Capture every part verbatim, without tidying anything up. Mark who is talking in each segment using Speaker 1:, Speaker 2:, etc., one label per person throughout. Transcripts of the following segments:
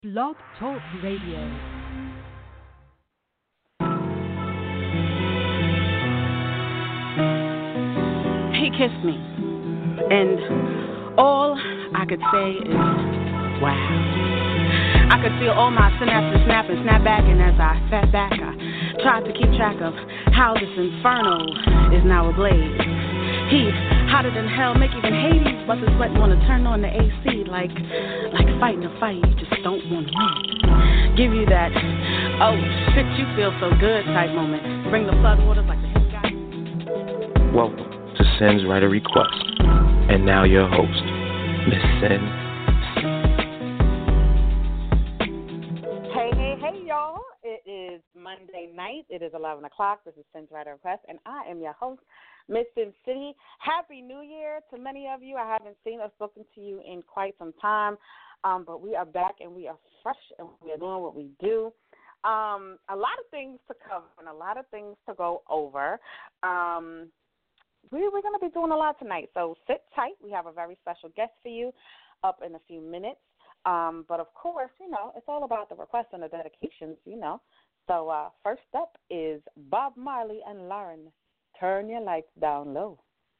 Speaker 1: Blog Talk Radio.
Speaker 2: He kissed me, and all I could say is, wow. I could feel all my synapses snap and snap back, and as I sat back, I tried to keep track of how this inferno is now ablaze. Heat, hotter than hell, make even Hades bust his sweat and wanna turn on the A C like, like fighting a fight you just don't wanna win. Give you that, oh shit, you feel so good type moment. Bring the flood waters like the hit guy.
Speaker 3: Welcome to Sin's Writer Request, and now your host, Miss Sin.
Speaker 4: Hey, hey, hey, y'all. It is Monday night. It is eleven o'clock. This is Sin's Writer Request, and I am your host, Miss Sin City. Happy New Year to many of you. I haven't seen or spoken to you in quite some time, um, but we are back, and we are fresh, and we are doing what we do. Um, a lot of things to cover and a lot of things to go over. Um, we, we're going to be doing a lot tonight, so sit tight. We have a very special guest for you up in a few minutes. Um, but, of course, you know, it's all about the requests and the dedications, you know. So uh, first up is Bob Marley and Lauren. Turn your lights down low.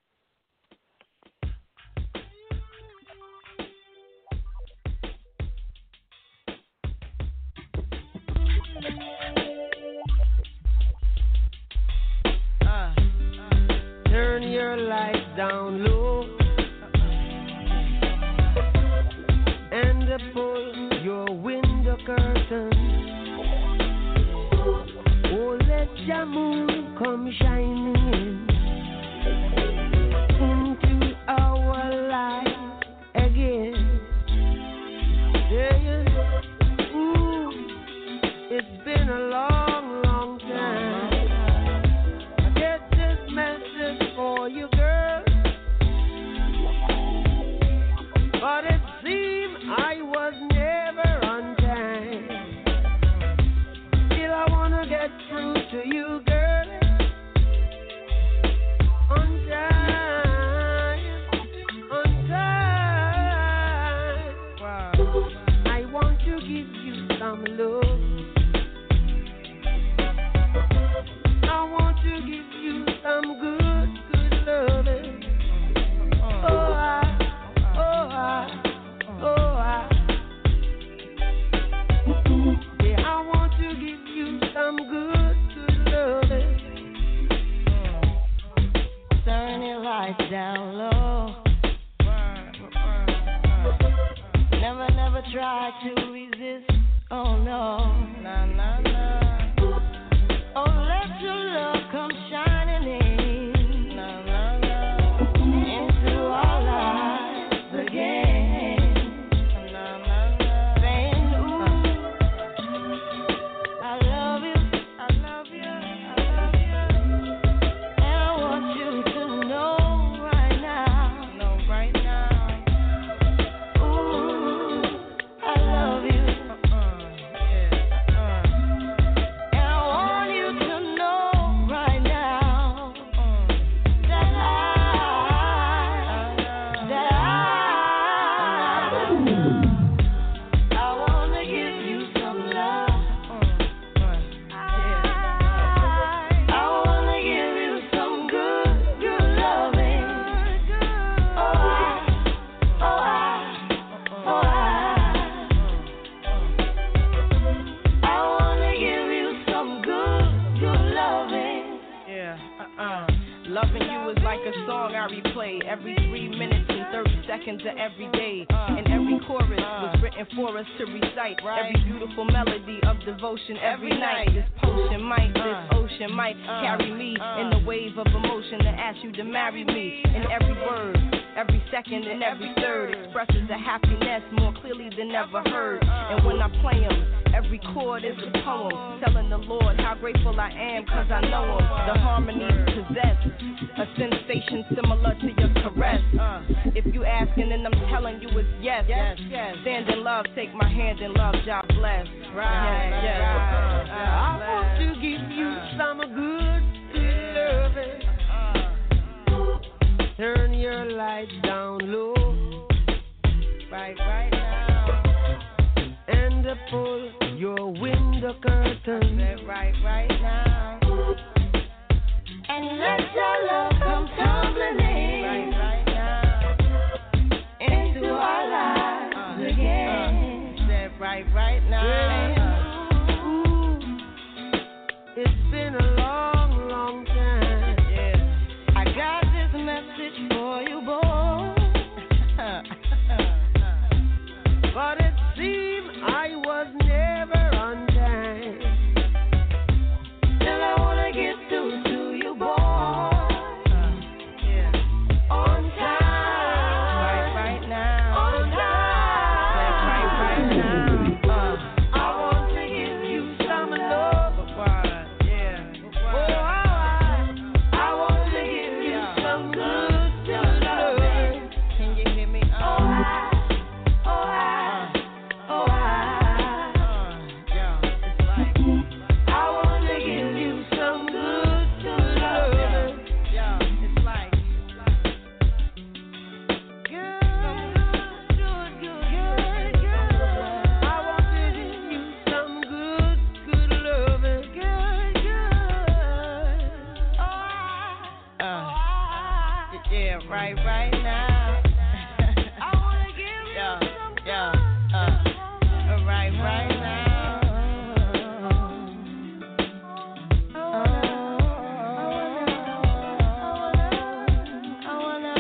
Speaker 5: Uh, turn your lights down low and pull your window curtain. Oh, let your moon come shining in into our life again. Yeah, yeah. Ooh, it's been a long, long time. I get this message for you, girl, but it seemed I was never on time. Still, I wanna get through to you, girl, on time, on time. Wow. I want to give you some love. I want to give you some good, good loving. Oh, I, oh, I, oh, I. Yeah, I want to give you some good, good loving. Turn your lights down low. Never, never try to resist. Oh no. Nah, nah, nah. Oh, let your love come shining in. Nah, nah, nah. Into our lives again. Nah, nah, nah. Saying, ooh, I love you, I love you, I love you. And I want you to know right now. Know right now. Ooh, I love you. Uh-uh. Yeah. Uh. And I want you to know right now that I, that I, I want to give you some love. I, I want to give you some good, good loving. Oh, I, oh, I, oh, I, I want to give you some good, good loving.
Speaker 6: Yeah, uh-uh. Loving you is like a song I replay every three minutes and thirty seconds of every day. And every chorus was written for us to recite. Every beautiful melody of devotion every night. This potion might, this ocean might carry me in the wave of emotion to ask you to marry me. And every word, every second and every third expresses a happiness more clearly than ever heard. And when I play them, every chord is a poem, telling the Lord how grateful I am, cause I know him. The harmonies possess a sensation similar to your caress. Uh, if you asking, then I'm telling you it's yes. yes, yes. Stand in love, take my hand in love, God bless.
Speaker 5: Right,
Speaker 6: yes, yes.
Speaker 5: right. Uh, I want to give you some good, good loving. Turn your lights down low. Right, right now. And distance. I said right, right now. And let your love come tumbling in. Right, right now. Into our lives uh, again. Uh, said right, right now. Yeah. Ooh, it's been a long, long time. Yeah. I got this message for you, boy. But it seemed I was never on time. Still I wanna get through to you, boy. Uh, yeah. On time. Right, right now. On time. That's right, right now. Uh, I want to give you some love. But yeah. Oh, I, I want to give you yeah. some good, good love. Can you hear me? Oh, I. Right, right now. I wanna give you yeah, some yeah, uh, right, right now. I wanna, I wanna,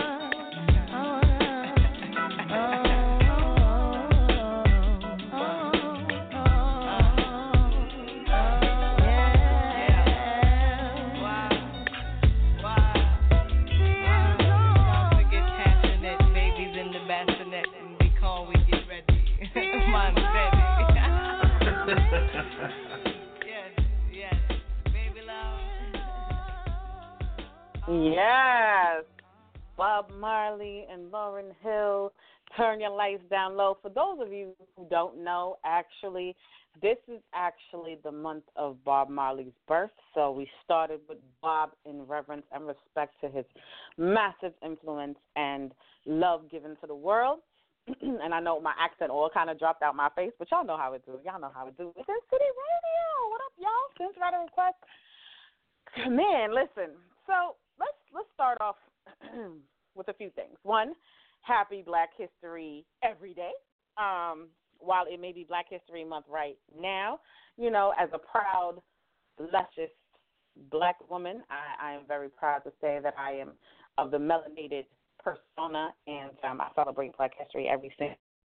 Speaker 4: Yes, Bob Marley and Lauryn Hill, Turn Your Lights Down Low. For those of you who don't know, actually, this is actually the month of Bob Marley's birth. So we started with Bob in reverence and respect to his massive influence and love given to the world. And I know my accent all kind of dropped out my face, but y'all know how it do. Y'all know how it do. It's in City Radio. What up, y'all? Since Writer Request. Man, listen. So let's let's start off with a few things. One, happy Black History every day. Um, while it may be Black History Month right now, you know, as a proud, luscious Black woman, I, I am very proud to say that I am of the melanated persona, and um, I celebrate Black History every single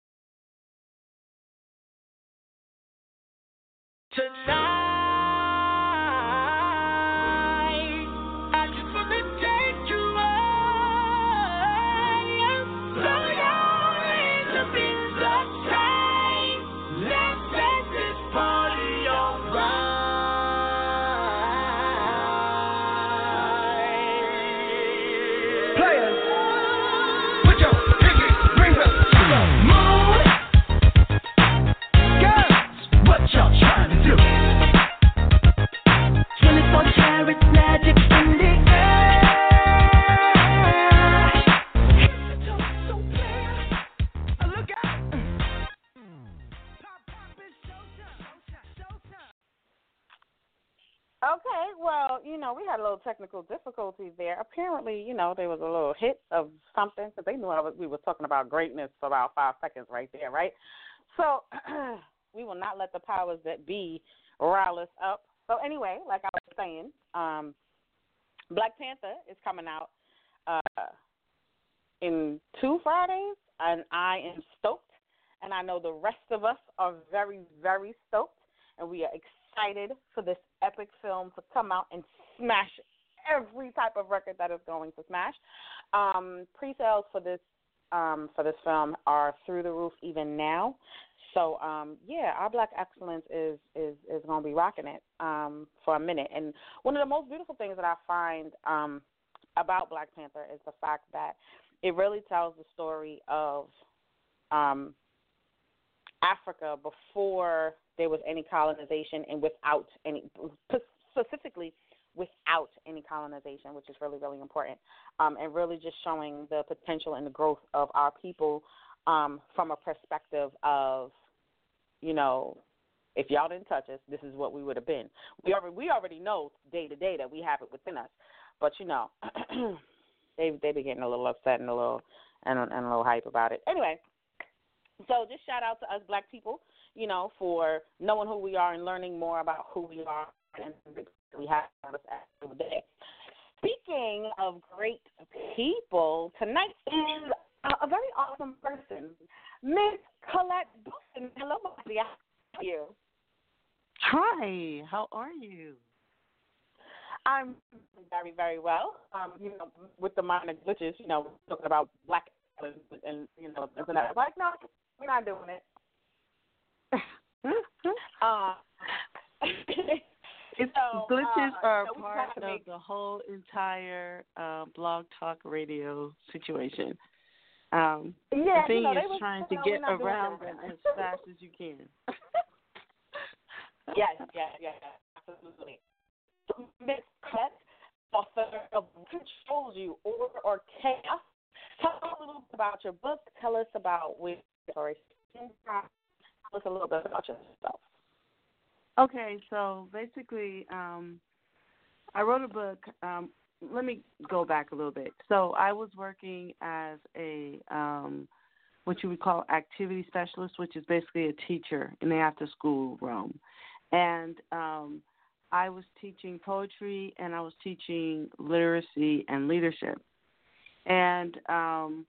Speaker 5: tonight.
Speaker 4: Okay, well, you know, we had a little technical difficulty there. Apparently, you know, there was a little hit of something because they knew I was, we were talking about greatness for about five seconds right there, right? So we will not let the powers that be rile us up. So anyway, like I was saying, um, Black Panther is coming out uh, in two Fridays, and I am stoked, and I know the rest of us are very, very stoked, and we are excited for this epic film to come out and smash every type of record that is going to smash. Um, pre-sales for this um, for this film are through the roof even now. So um, yeah, our Black excellence is is is going to be rocking it um, for a minute. And one of the most beautiful things that I find um, about Black Panther is the fact that it really tells the story of um, Africa before there was any colonization and without any, specifically without any colonization, which is really, really important, um, and really just showing the potential and the growth of our people um, from a perspective of, you know, If y'all didn't touch us, this is what we would have been. We already we already know day to day that we have it within us, but you know, they they be getting a little upset and a little and, and a little hype about it. Anyway, so just shout out to us Black people, you know, for knowing who we are and learning more about who we are and we have us every day. Speaking of great people, tonight is a, a very awesome person, Miss Colette Booston. Hello, Marcia. How are you?
Speaker 7: Hi, how are you?
Speaker 4: I'm very, very well. Um, you know, with the minor glitches, you know, talking about black and, and you know, and I was like, no, we're not doing it. uh,
Speaker 7: it's,
Speaker 4: so,
Speaker 7: glitches
Speaker 4: uh,
Speaker 7: are
Speaker 4: so
Speaker 7: part of
Speaker 4: make...
Speaker 7: the whole entire uh, blog talk radio situation. Um,
Speaker 4: yeah,
Speaker 7: the thing
Speaker 4: you know,
Speaker 7: is
Speaker 4: was,
Speaker 7: trying to
Speaker 4: no,
Speaker 7: get around them as fast as you can.
Speaker 4: yes, yes, yes, absolutely. Miss Colette, author of Controls You, Order or Chaos. Tell us a little bit about your book. Tell us about with sorry, tell us a little bit about yourself.
Speaker 7: Okay, so basically, um, I wrote a book. Um, let me go back a little bit. So I was working as a um, what you would call activity specialist, which is basically a teacher in the after-school realm, and um, I was teaching poetry and I was teaching literacy and leadership. And um,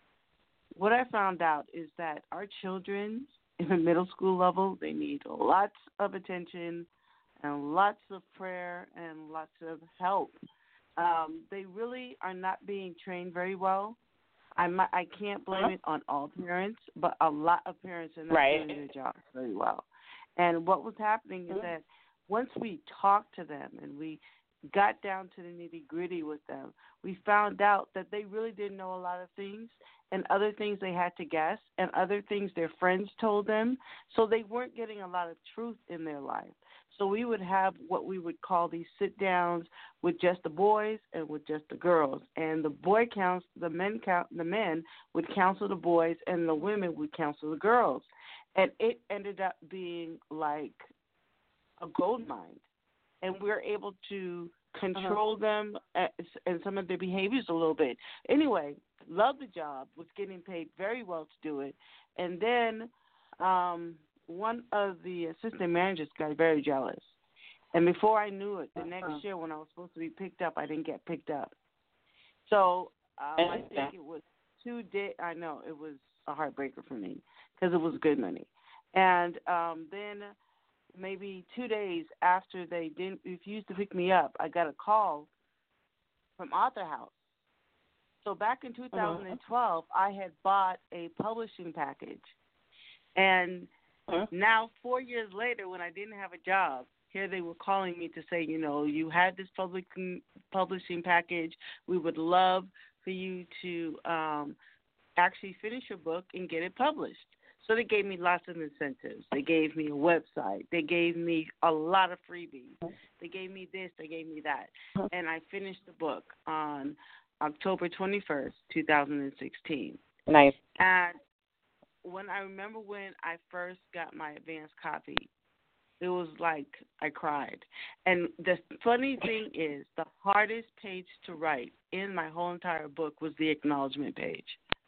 Speaker 7: what I found out is that our children in the middle school level, they need lots of attention and lots of prayer and lots of help. Um, they really are not being trained very well. I'm, I can't blame it on all parents, but a lot of parents are not
Speaker 4: right.
Speaker 7: doing their jobs very well. And what was happening is that once we talked to them and we got down to the nitty-gritty with them, we found out that they really didn't know a lot of things, and other things they had to guess, and other things their friends told them. So they weren't getting a lot of truth in their life. So we would have what we would call these sit-downs with just the boys and with just the girls. And the boy counts, the men count, the men would counsel the boys, and the women would counsel the girls. And it ended up being like a gold mine, and we're able to control uh-huh. them and some of their behaviors a little bit. Anyway, loved the job, was getting paid very well to do it, and then um, one of the assistant managers got very jealous, and before I knew it, the next uh-huh. year when I was supposed to be picked up, I didn't get picked up. So um, I think it was two days. I know it was a heartbreaker for me because it was good money, and um, then. Maybe two days after they didn't refuse to pick me up, I got a call from Author House. So back in two thousand twelve, uh-huh. I had bought a publishing package. And uh-huh. now, four years later, when I didn't have a job, here they were calling me to say, you know, you had this public publishing package. We would love for you to um, actually finish your book and get it published. So they gave me lots of incentives. They gave me a website. They gave me a lot of freebies. They gave me this. They gave me that. And I finished the book on October twenty-first, twenty sixteen.
Speaker 4: Nice.
Speaker 7: And when I remember when I first got my advanced copy, it was like I cried. And the funny thing is, the hardest page to write in my whole entire book was the acknowledgement page.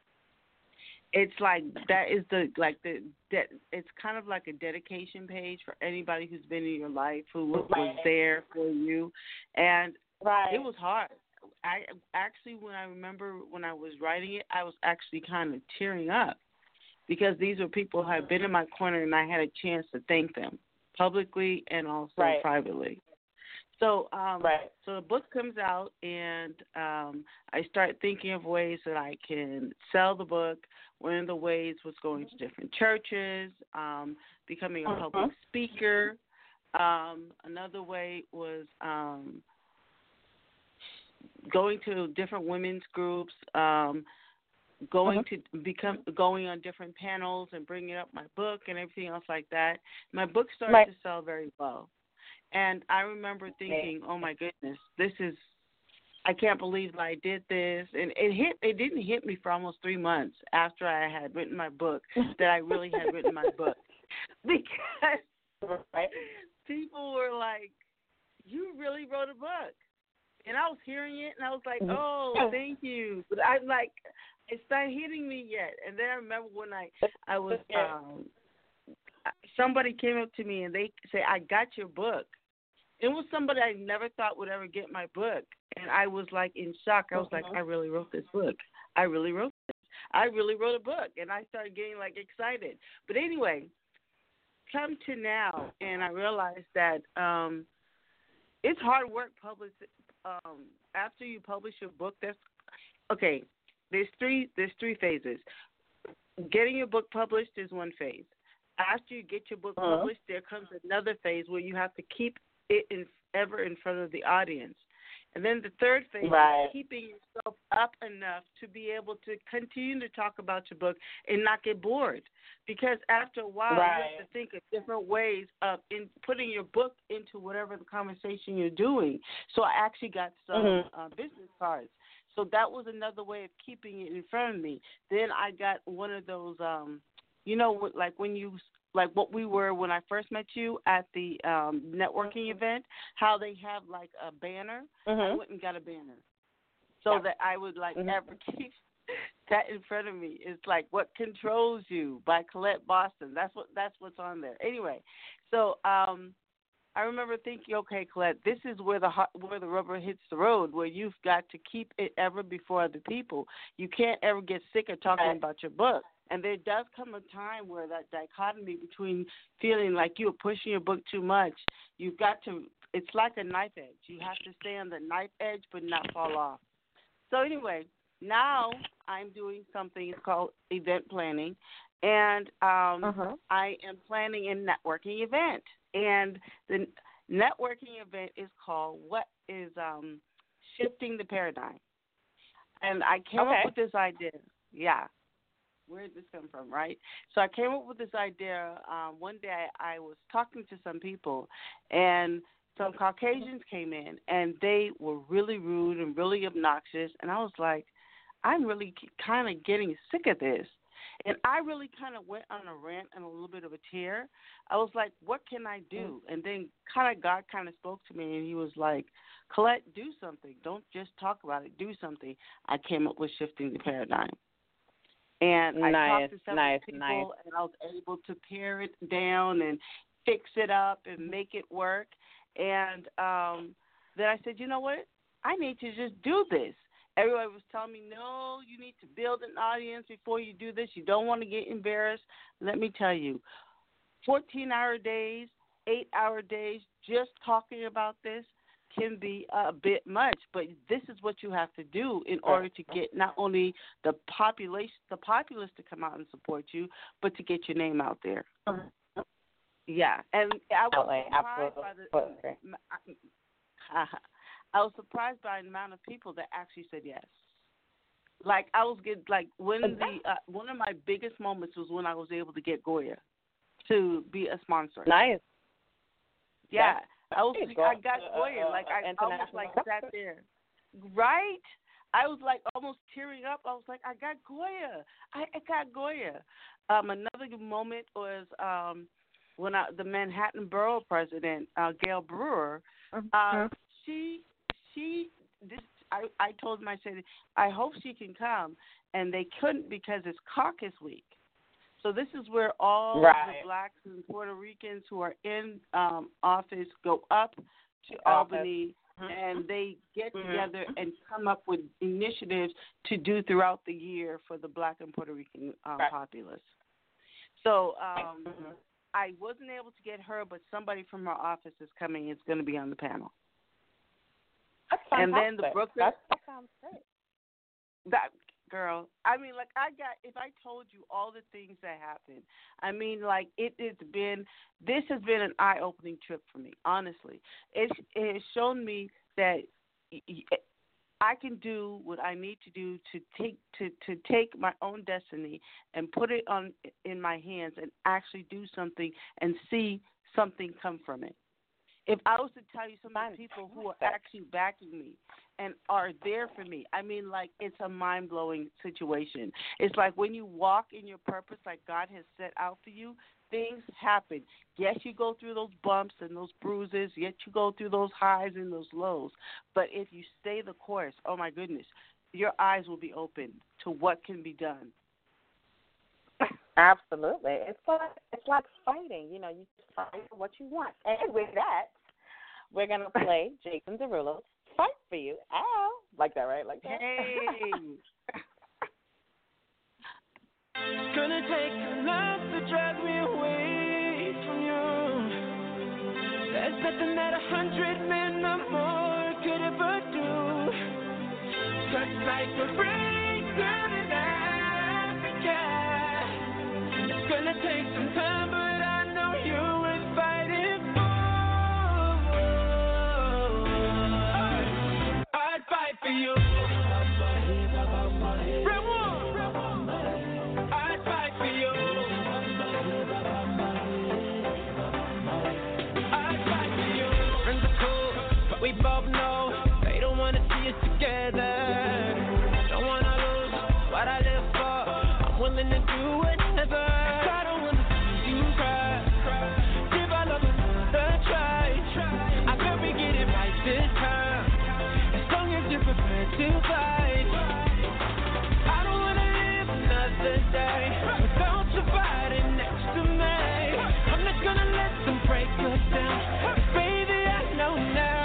Speaker 7: It's like that is the like the that it's kind of like a dedication page for anybody who's been in your life, who was, was there for you, and
Speaker 4: right.
Speaker 7: it was hard. I actually, when I remember when I was writing it, I was actually kind of tearing up because these were people who had been in my corner, and I had a chance to thank them publicly and also
Speaker 4: right.
Speaker 7: privately. So, um,
Speaker 4: right.
Speaker 7: so the book comes out, and um, I start thinking of ways that I can sell the book. One of the ways was going to different churches, um, becoming a
Speaker 4: uh-huh.
Speaker 7: public speaker. Um, another way was um, going to different women's groups, um, going uh-huh. to become going on different panels and bringing up my book and everything else like that. My book started
Speaker 4: right.
Speaker 7: to sell very well. And I remember thinking, oh, my goodness, this is, I can't believe that I did this. And it hit, it didn't hit me for almost three months after I had written my book that I really had written my book. Because like, you really wrote a book. And I was hearing it, and I was like, oh, thank you. But I'm like, it's not hitting me yet. And then I remember when I, I was, um, somebody came up to me, and they say, I got your book. It was somebody I never thought would ever get my book. And I was, like, in shock. I was like, I really wrote this book. I really wrote this. I really wrote a book. And I started getting, like, excited. But anyway, come to now, and I realized that um, it's hard work publish, um, after you publish your book. That's okay. There's three. There's three phases. Getting your book published is one phase. After you get your book uh-huh. published, there comes another phase where you have to keep it in, ever in front of the audience. And then the third phase right. is keeping yourself up enough to be able to continue to talk about your book and not get bored. Because after a while, right. you have to think of different ways of in putting your book into whatever the conversation you're doing. So I actually got some mm-hmm. uh, business cards. So that was another way of keeping it in front of me. Then I got one of those, um, you know, like when you like what we were when I first met you at the um, networking event, how they have like a banner. Mm-hmm. I went and got a banner so yep. that I would like mm-hmm. ever keep that in front of me. It's like What Controls You by Colette Boston. That's what that's what's on there. Anyway, so um, I remember thinking, okay, Colette, this is where the where the rubber hits the road, where you've got to keep it ever before other people. You can't ever get sick of talking right. about your book. And there does come a time where that dichotomy between feeling like you're pushing your book too much, you've got to, it's like a knife edge. You have to stay on the knife edge but not fall off. So anyway, now I'm doing something, it's called event planning, and um, uh-huh. I am planning a networking event. And the networking event is called What is um, Shifting the Paradigm. And I came okay. up with this idea. Yeah. Where did this come from, right? So I came up with this idea. Um, one day I, I was talking to some people, and some Caucasians came in, and they were really rude and really obnoxious. And I was like, I'm really kind of getting sick of this. And I really kind of went on a rant and a little bit of a tear. I was like, what can I do? And then kind of God kind of spoke to me, and he was like, Colette, do something. Don't just talk about it. Do something. I came up with Shifting the Paradigm. And I
Speaker 4: nice,
Speaker 7: talked to several
Speaker 4: nice,
Speaker 7: people,
Speaker 4: nice.
Speaker 7: and I was able to pare it down and fix it up and make it work. And um, then I said, you know what? I need to just do this. Everybody was telling me, no, you need to build an audience before you do this. You don't want to get embarrassed. Let me tell you, fourteen-hour days, eight-hour days, just talking about this can be a bit much, but this is what you have to do in order to get not only the population, the populace to come out and support you, but to get your name out there. Uh-huh. Yeah, and I was surprised by the. I was surprised by the amount of people that actually said yes. Like I was get like when the uh, one of my biggest moments was when I was able to get Goya to be a sponsor.
Speaker 4: Nice.
Speaker 7: Yeah. I was, I got Goya, like I almost like sat there, right? I was like almost tearing up. I was like, I got Goya, I, I got Goya. Um, another moment was um, when I, the Manhattan Borough President, uh, Gail Brewer, uh, she she this I I told them, I said I hope she can come, and they couldn't because it's caucus week. So this is where all right. the blacks and Puerto Ricans who are in um, office go up to Albany, mm-hmm. and they get mm-hmm. together and come up with initiatives to do throughout the year for the black and Puerto Rican um, right. populace. So um, mm-hmm. I wasn't able to get her, but somebody from her office is coming. It's going to be on the panel.
Speaker 4: That's
Speaker 7: and then the Brooklyn.
Speaker 4: That sounds great.
Speaker 7: That. Girl, I mean, like, I got, if I told you all the things that happened, I mean, like, it has been, this has been an eye-opening trip for me, honestly. It, it has shown me that I can do what I need to do to take, to, to take my own destiny and put it on in my hands and actually do something and see something come from it. If I was to tell you some of the people who are actually backing me and are there for me, I mean, like, it's a mind-blowing situation. It's like when you walk in your purpose like God has set out for you, things happen. Yes, you go through those bumps and those bruises. Yet you go through those highs and those lows. But if you stay the course, oh, my goodness, your eyes will be open to what can be done.
Speaker 4: Absolutely. It's like, it's like fighting. You know, you just fight for what you want. And with that, we're going to play Jason Derulo's Fight for You. Ow. Like that, right? Like that?
Speaker 7: Hey.
Speaker 5: It's gonna take a lot to drag me away from you. There's nothing that a hundred men or more could ever do. Just like the rain down in Africa. It's gonna take some time, but I know you're worth fighting for. I'd fight for you. We both know they don't wanna see us together. Don't wanna lose what I live for. I'm willing to do whatever. I don't wanna see you cry. Give our love another try. I bet we get it right this time. As long as you're prepared to fight. I don't wanna live another day without you fighting next to me. I'm not gonna let them break us down. 'Cause baby, I know now.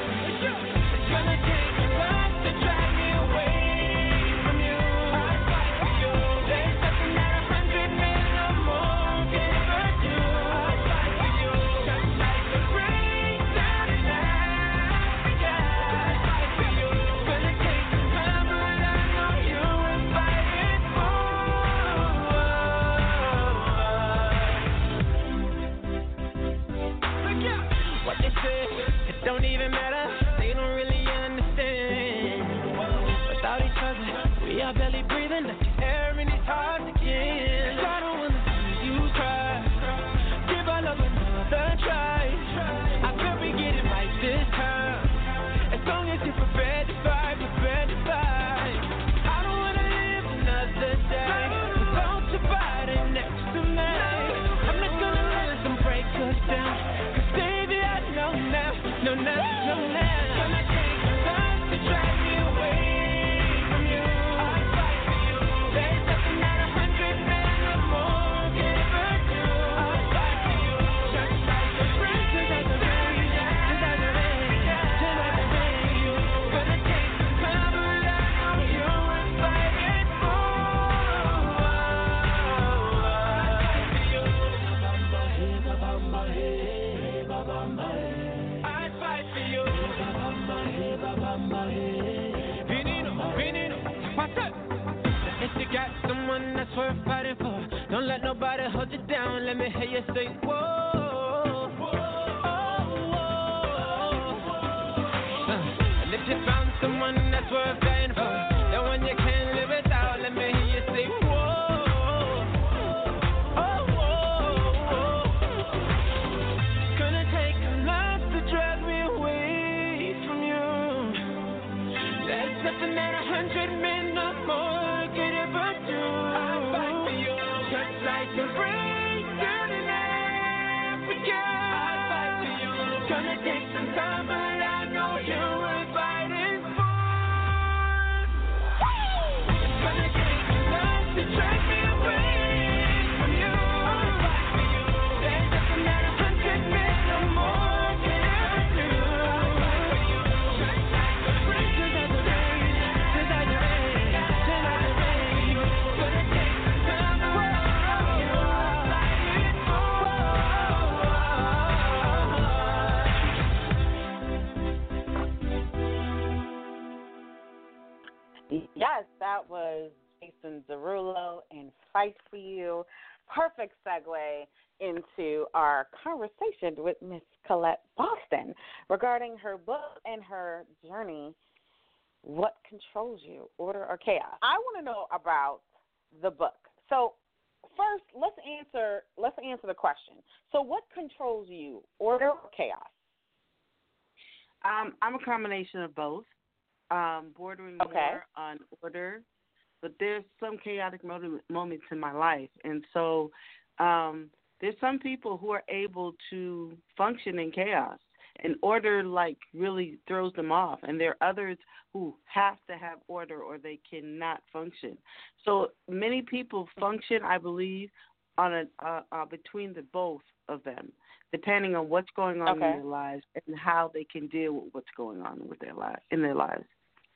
Speaker 5: Don't even matter, they don't really understand. Without each other, we are barely breathing. Let the air in these hearts again. I don't wanna see you cry. Give our love another try. I bet we get it right this time. As long as you're prepared to fight, prepared to fight. I don't wanna live another day without you fighting next to me. I'm not gonna let them break us down. 'Cause baby, I know now. No, no, no, no. It's gonna take a lot to drag me away from you. I'll fight for you. There's nothing that a hundred men or more can ever do. I'll fight for you. Just like the rain, just like the rain, just like the rain, just like the rain. It's gonna take some time, but I know you're worth fighting for. I'd fight for you. If you got someone that's worth fighting for, don't let nobody hold you down. Let me hear you say, whoa, whoa, whoa. And if you found someone that's worth fighting for, the one you can't live without, let me hear you say, whoa, oh, whoa. It's gonna take a lot to drag me away from you. There's nothing that a hundred men or more could ever do. I'll fight for you. Just like the rain down in Africa. I'll fight for you. It's gonna take some time, but I know you're worth fighting for. It's gonna take a lot to drag me away from you. I'll fight for you. There's nothing that a hundred men or more can ever do. I'll fight for you. Just like the rain, just like the rain, just like the rain, just like the rain. It's gonna take some time, but I know you're fighting for.
Speaker 4: Yes, that was Jason Derulo and Fight for You. Perfect segue into our conversation with Miss Colette Boston regarding her book and her journey, What Controls You, Order or Chaos? I want to know about the book. So first, let's answer let's answer the question. So what controls you, order or chaos?
Speaker 7: Um, I'm a combination of both, um, bordering
Speaker 4: Okay.
Speaker 7: more on order, but there's some chaotic mo- moments in my life, and so um, there's some people who are able to function in chaos, and order like really throws them off, and there are others who have to have order or they cannot function. So many people function, I believe, on a uh, uh, between the both of them, depending on what's going on
Speaker 4: okay.
Speaker 7: in their lives and how they can deal with what's going on with their lives in their lives.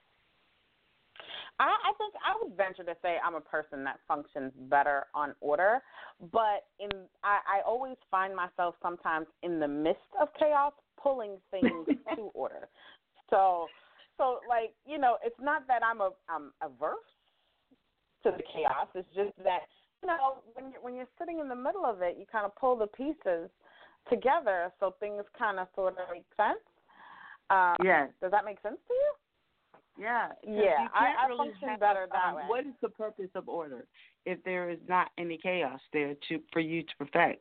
Speaker 4: I, I think I would venture to say I'm a person that functions better on order, but in I, I always find myself sometimes in the midst of chaos pulling things to order. So, so like you know, it's not that I'm a I'm averse to the chaos. It's just that you know when you're, when you're sitting in the middle of it, you kind of pull the pieces together so things kind of sort of make sense. Um,
Speaker 7: yes.
Speaker 4: Does that make sense to you?
Speaker 7: Yeah,
Speaker 4: yeah.
Speaker 7: You can't
Speaker 4: I, I
Speaker 7: really
Speaker 4: function
Speaker 7: have,
Speaker 4: better that
Speaker 7: um,
Speaker 4: way.
Speaker 7: What is the purpose of order if there is not any chaos there to for you to perfect?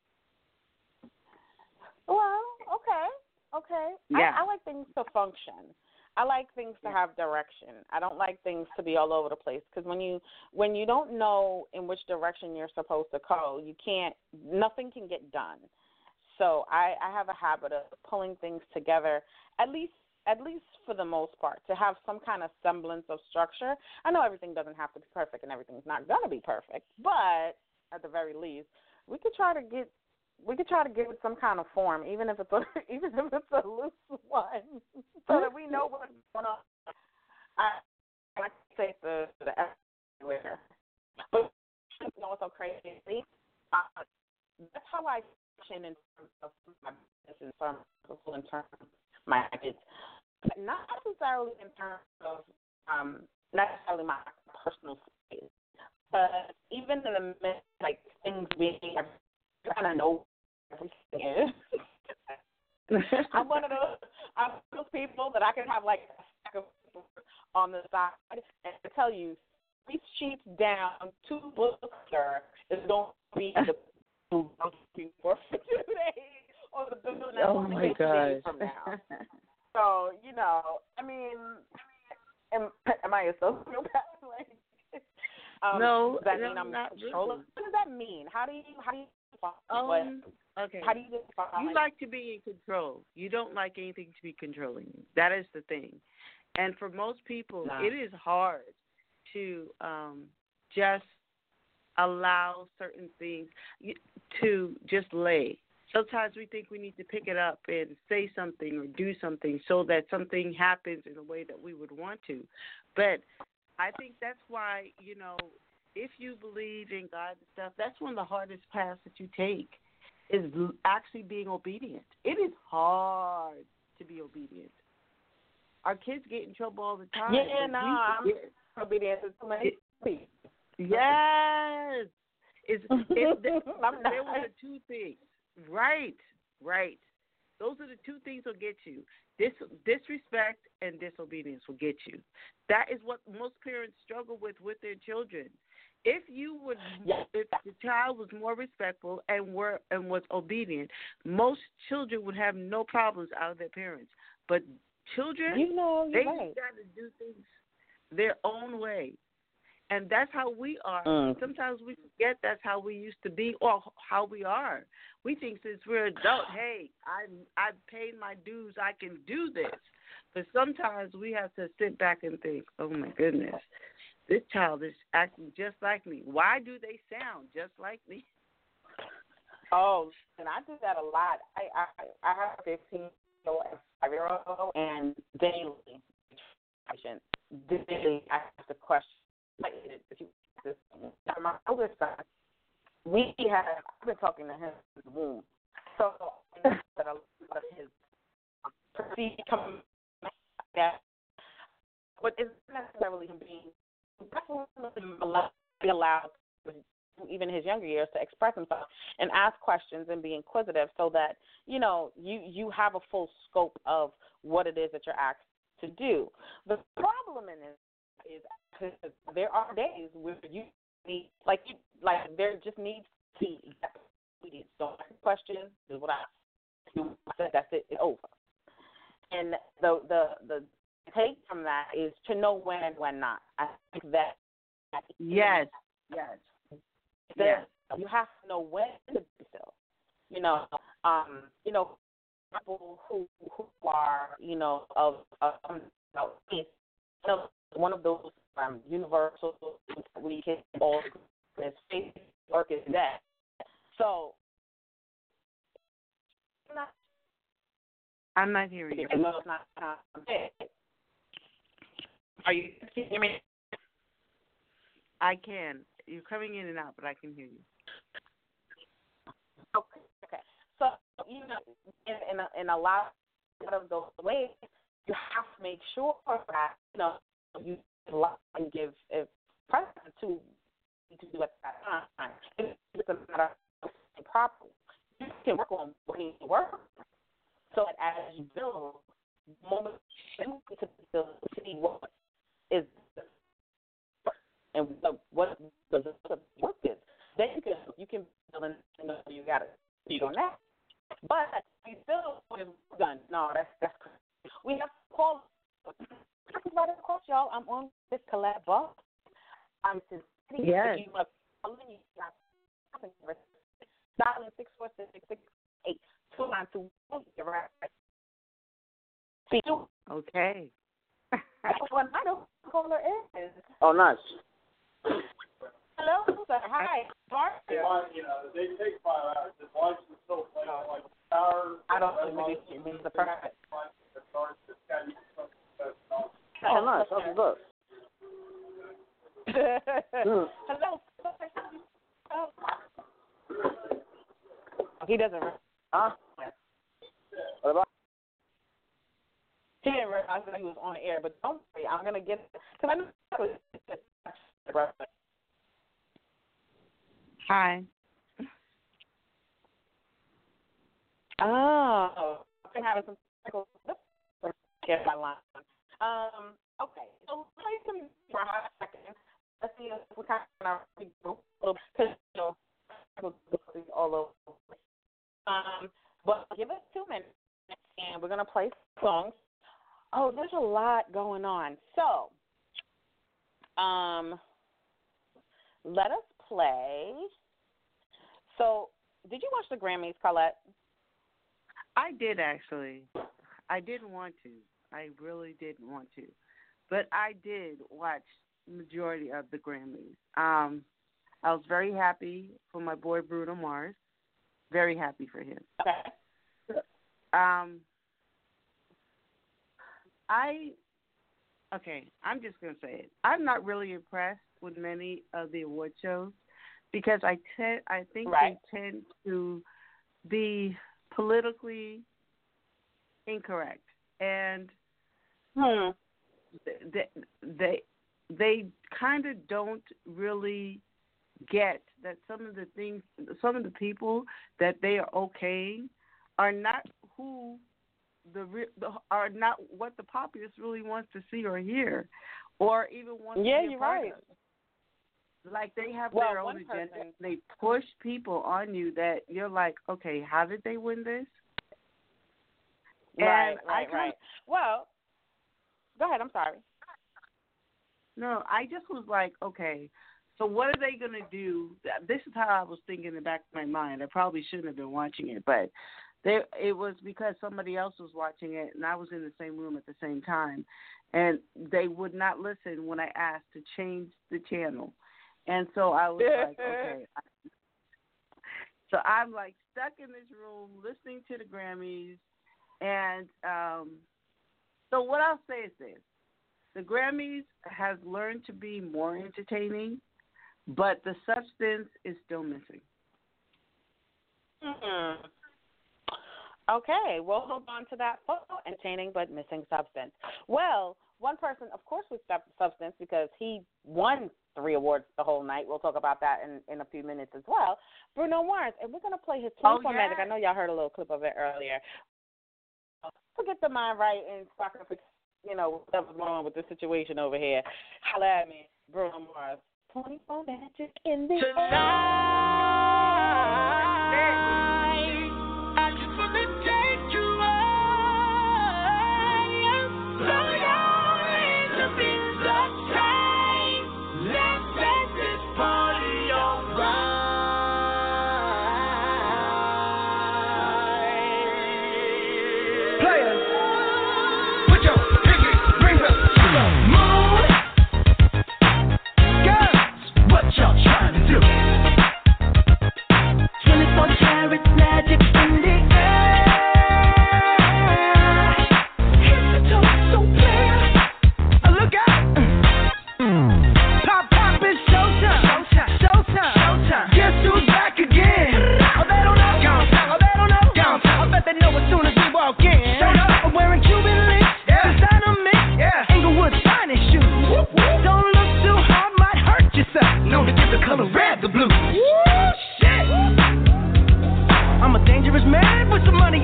Speaker 4: Well, okay, okay.
Speaker 7: Yeah.
Speaker 4: I, I like things to function. I like things to have direction. I don't like things to be all over the place because when you when you don't know in which direction you're supposed to go, you can't. Nothing can get done. So I, I have a habit of pulling things together, at least. At least for the most part, to have some kind of semblance of structure. I know everything doesn't have to be perfect and everything's not going to be perfect, but at the very least, we could try to get we could try to give it some kind of form, even if it's a, even if it's a loose one, so that we know what's going on. I I say the the everywhere, but you know what's so crazy? Uh, that's how I function in terms of my business, in terms of in terms of my kids. Not necessarily in terms of um, necessarily my personal space, but even in the midst, like things being, I kind of know everything is. I'm one of those. I'm one of those people that I can have like a stack of papers on the side and I tell you, three sheets down, two books there is going to be the book for two days or the book that's
Speaker 7: oh
Speaker 4: going
Speaker 7: my
Speaker 4: to
Speaker 7: gosh.
Speaker 4: from now. So, you know, I mean, am, am I a sociopath? Like, um,
Speaker 7: no,
Speaker 4: does that
Speaker 7: no,
Speaker 4: mean I'm
Speaker 7: not
Speaker 4: controlling?
Speaker 7: really.
Speaker 4: What does that mean? How do you, how do you define
Speaker 7: Um,
Speaker 4: what,
Speaker 7: okay.
Speaker 4: how do you define
Speaker 7: You like to be in control. You don't like anything to be controlling you. That is the thing. And for most people,
Speaker 4: nah.
Speaker 7: it is hard to um, just allow certain things to just lay. Sometimes we think we need to pick it up and say something or do something so that something happens in a way that we would want to. But I think that's why, you know, if you believe in God and stuff, that's one of the hardest paths that you take is actually being obedient. It is hard to be obedient. Our kids get in trouble all the time.
Speaker 4: Yeah, no, nah, I'm obedient to too many people.
Speaker 7: Yes. It's, it's, there,
Speaker 4: I'm not.
Speaker 7: there were the two things. Right, right. Those are the two things will get you. Dis, disrespect and disobedience will get you. That is what most parents struggle with with their children. If you would,
Speaker 4: yeah.
Speaker 7: if the child was more respectful and were and was obedient, most children would have no problems out of their parents. But children,
Speaker 4: you know,
Speaker 7: they
Speaker 4: right.
Speaker 7: got to do things their own way. And that's how we are.
Speaker 4: Mm.
Speaker 7: Sometimes we forget that's how we used to be or how we are. We think since we're adult, hey, I I've paid my dues, I can do this. But sometimes we have to sit back and think, oh, my goodness, this child is acting just like me. Why do they sound just like me?
Speaker 4: Oh, and I do that a lot. I I, I have a fifteen-year-old and five-year-old, and daily, daily I have to question. Like, if you this, my older son, we have. I've been talking to him in the womb, so I know that a lot of his perceived coming that, but it's not necessarily him being definitely allowed, be allowed, even his younger years, to express himself and ask questions and be inquisitive, so that you know you you have a full scope of what it is that you're asked to do. The problem in it is there are days where you need, like, you, like there just needs to be obedience. Don't ask a question. This is what I do. I said that's it. It's over. And the the the take from that is to know when and when not. I think that. that
Speaker 7: yes. Yes.
Speaker 4: Yes. You have to know when to you know, um, you know, people who who are, you know, of, of you know, you know, one of those um, universal we can all agree is faith work is that. So
Speaker 7: I'm not hearing you.
Speaker 4: No, it's not. Uh, are you? Can you hear me?
Speaker 7: I can. You're coming in and out, but I can hear you.
Speaker 4: Okay. Okay. So you know, in in a, in a lot of those ways, you have to make sure that you know you and give if present to to do at that time. It's a matter of properly. You can work on bringing work so that as you build, moment you get to see what is and what what the work is. Then you can you can build and you know you got to speed on that. But you still is done. No, that's that's crazy. We have to call. Right across, y'all. I'm on this collab box. I'm since
Speaker 7: yes.
Speaker 4: You must dialing six four six six eight two nine two one. Right. See you.
Speaker 7: Okay.
Speaker 4: What my caller is?
Speaker 8: Oh, nice.
Speaker 4: Hello, sir. Hi. Bart.
Speaker 9: Yeah, you know, they take five hours. This life is so like, like hours.
Speaker 4: I don't know if it means the perfect.
Speaker 8: Oh, nice. That's good.
Speaker 4: mm. Hello. Oh. He doesn't.
Speaker 8: Huh? What about?
Speaker 4: He didn't realize that he was on the air, but don't worry, I'm gonna get it because I know it was.
Speaker 7: Hi.
Speaker 4: Oh, I've been having some technical get my line. Um, okay, so play some for a hot second. Let's see if we kind of because you know all over. Um, but give us two minutes, and we're gonna play songs. Oh, there's a lot going on. So, um, let us play. So, did you watch the Grammys, Carlette?
Speaker 7: I did actually. I didn't want to. I really didn't want to, but I did watch the majority of the Grammys. Um, I was very happy for my boy Bruno Mars. Very happy for him.
Speaker 4: Okay.
Speaker 7: Um, I okay. I'm just gonna say it. I'm not really impressed with many of the award shows because I tend. I think
Speaker 4: right.
Speaker 7: they tend to be politically incorrect, and
Speaker 4: hmm.
Speaker 7: they they they kind of don't really get that some of the things, some of the people that they are okaying are not who the, the are not what the populace really wants to see or hear, or even wants
Speaker 4: yeah,
Speaker 7: to be a
Speaker 4: you're
Speaker 7: part
Speaker 4: right.
Speaker 7: of. Like they have
Speaker 4: well,
Speaker 7: their own agenda.
Speaker 4: Person...
Speaker 7: They push people on you that you're like, okay, how did they win this?
Speaker 4: Right,
Speaker 7: and
Speaker 4: right, right. Well, go ahead. I'm sorry.
Speaker 7: No, I just was like, okay, so what are they going to do? This is how I was thinking in the back of my mind. I probably shouldn't have been watching it, but they, it was because somebody else was watching it, and I was in the same room at the same time, and they would not listen when I asked to change the channel. And so I was like, okay. So I'm like stuck in this room listening to the Grammys. And um, so what I'll say is this. The Grammys has learned to be more entertaining, but the substance is still missing.
Speaker 4: Mm-hmm. Okay, we'll hold on to that. Oh, entertaining but missing substance. Well, one person, of course, with substance because he won three awards the whole night. We'll talk about that in, in a few minutes as well. Bruno Mars, and we're going to play his twenty-four
Speaker 7: oh, yeah.
Speaker 4: Magic. I know y'all heard a little clip of it earlier. Forget the mind right and fucking, you know, whatever's going on with the situation over here. Holla at me, Bruno Mars. twenty-four Magic in the
Speaker 5: Tonight.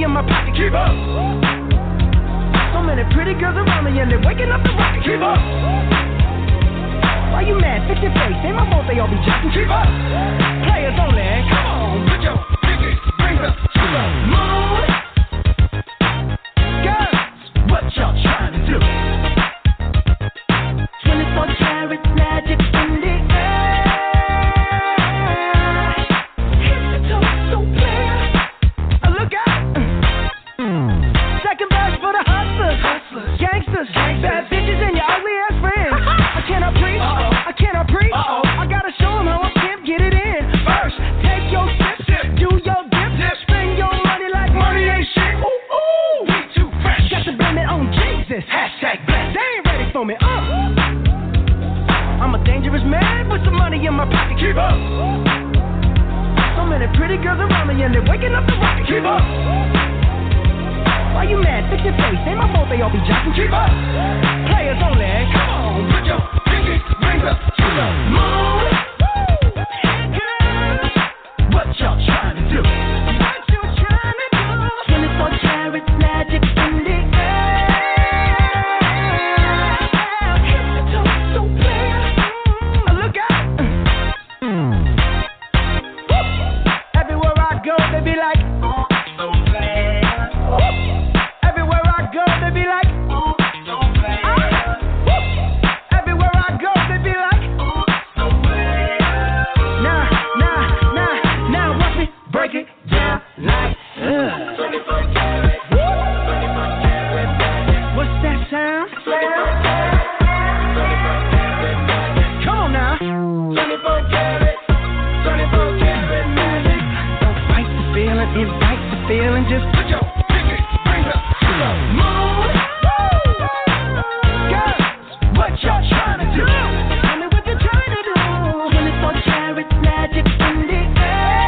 Speaker 10: money in my pocket. Keep up. So many pretty girls around me and they're waking up the rocket. Keep up. Why you mad? Fix your face. Ain't my fault they all be jocking. Keep up. Players only. Come on, put your pinky rings up to the moon. Girls, what y'all trying to do? twenty-four carats magic in the air. Hit the toe so clear. Uh, look out. Second verse for the hustlers, hustlers. Gangsters, gangsters, bad bitches and your ugly ass friends. I cannot preach, Uh-oh. I cannot preach. Uh-oh. I gotta show them how I can get it in. First, take your sip, sip. Do your dip, dip. Spend your money like money ain't shit. Ooh, ooh, we too fresh. Got to blame it on Jesus. Hashtag blessed. They ain't ready for me. Uh. I'm a dangerous man with some money in my pocket. Keep up. So many pretty girls around me and they're waking up the rocket. Keep up. Why you mad? Fix your face. Ain't my fault they all be jocking. Keep up. Players only. Come on, put your pinky rings up to the moon. Girls, what y'all trying to do? What you trying to do? twenty-four carats magic in the air. Hit the toe so clear. Uh, look out. Woo. Everywhere I go, they be like, oh, so bad. Everywhere I go, they be like, oh, so bad. Woo. Everywhere I go, they be like, oh, so bad. Nah, nah, nah, now watch me break it down like, uh. twenty-four karat. twenty-four karat. What's that sound? Come on now. twenty-four karat. twenty-four karat magic. Don't fight the feeling, invite the feeling. Just put your pinky rings up to the moon. Girls, what y'all trying to do? Tell me what you trying to do. twenty-four karat magic in the air.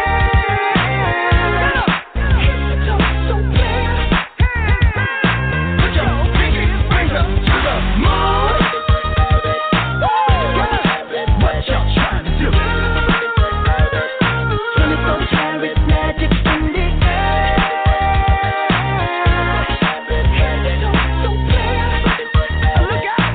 Speaker 10: Hit the toe so clear. Put your pinky rings up to the moon. Girls, what y'all trying to do? twenty-four karat magic in the air. Hit the toe so clear. Look out.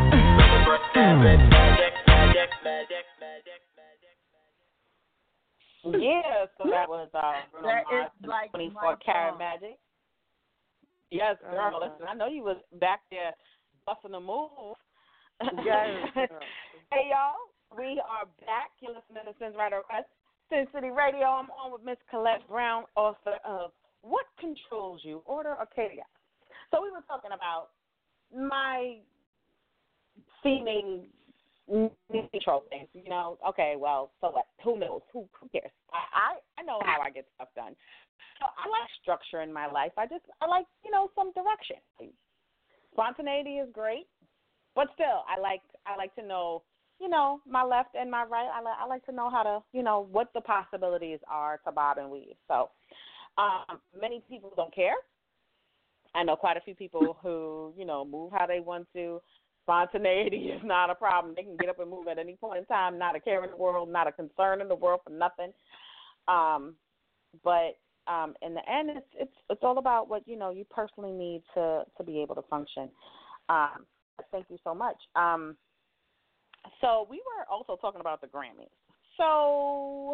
Speaker 4: Yeah, so that was uh, Bruno
Speaker 6: That
Speaker 4: Mars
Speaker 6: is like
Speaker 4: twenty-four
Speaker 6: my
Speaker 4: karat
Speaker 6: song.
Speaker 4: magic. Yes, girl. Listen, I know you was back there busting the move.
Speaker 7: Yes, girl.
Speaker 4: Hey, y'all. We are back. You're listening to Sins Writer Request, Sin City Radio. I'm on with Miss Colette Brown, author of What Controls You? Order or Chaos. So we were talking about my seeming control things. You know, okay, well, so what? Who knows? Who, who cares? I, I, I know how I get stuff done. So I like structure in my life. I just, I like, you know, some direction. Spontaneity is great, but still, I like, I like to know, you know, my left and my right. I, li- I like to know how to, you know, what the possibilities are to bob and weave. So um, many people don't care. I know quite a few people who, you know, move how they want to. Spontaneity is not a problem. They can get up and move at any point in time, not a care in the world, not a concern in the world for nothing. Um, but um, in the end, it's, it's it's all about what, you know, you personally need to, to be able to function. Um, thank you so much. Um, so we were also talking about the Grammys. So